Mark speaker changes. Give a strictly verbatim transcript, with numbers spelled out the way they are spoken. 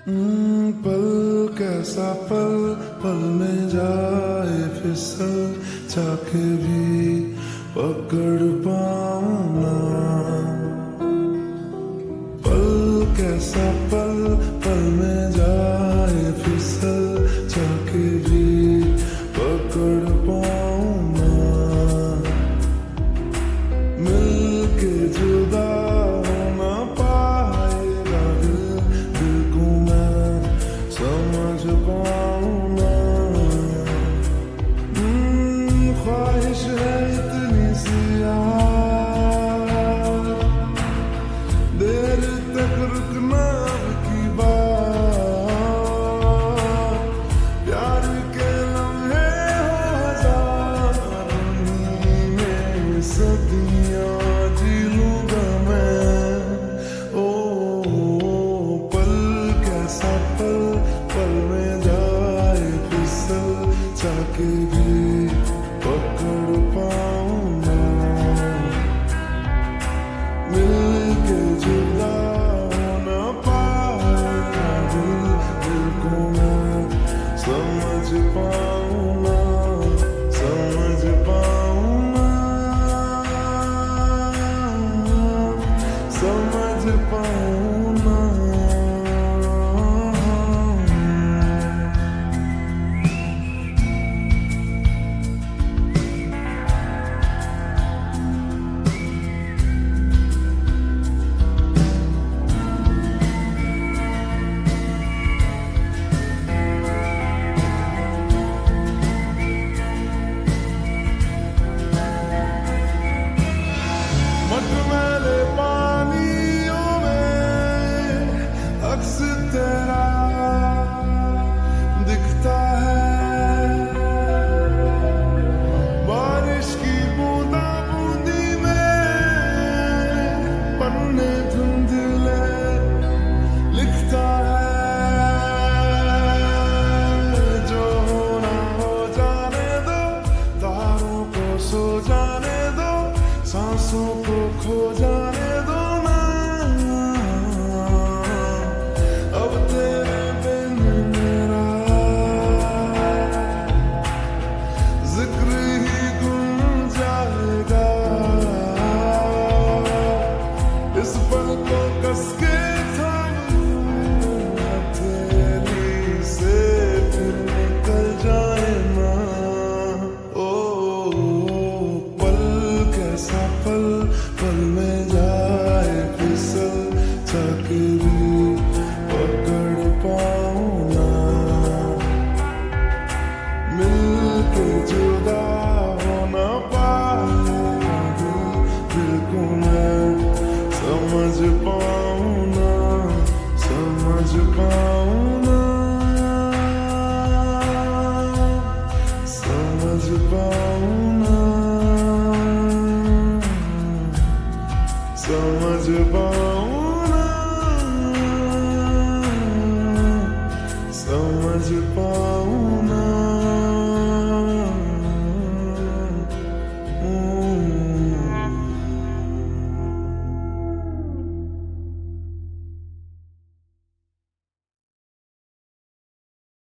Speaker 1: हम्म, पल कैसा पल पल में जाए फिसल चाके भी पकड़ पाऊं ना। पल कैसा पल पल में जाए फिसल चाके भी पकड़ पाऊं ना। मिलके जुदा होना पाएगा दिल, दिल को मैं समझ पाऊं ना। हम्म, ख्वाहिश है इतनी सी यार, देर तक रुकना की बात। प्यार के लम्हे हो हजारों, में सदियां जी लूंगा मैं। ओ, पल कैसा पल पल में जाए फिसल चाके भी पकड़ पाऊं ना। मिलके जुदा होना पाएगा दिल, दिल को मैं समझ पाऊं ना, समझ पाऊं ना, समझ पाऊं ना। मटमैले पानियों में अक्स तेरा दिखता है। बारिश की बूंदा बूंदी में पन्ने धुंधले लिखता है। जो होना हो जाने दो, तारों को सो जाने दो, सांसों को खो जाने दो ना। अब तेरे बिन मेरा जिक्र ही गुम जाएगा। इस पल को कस के थाम लूं, हथेली से फिर निकल जाए ना। ओ, पल कैसा पल पल में जाए फिसल चाके भी पकड़ पाऊं ना। मिलके जुदा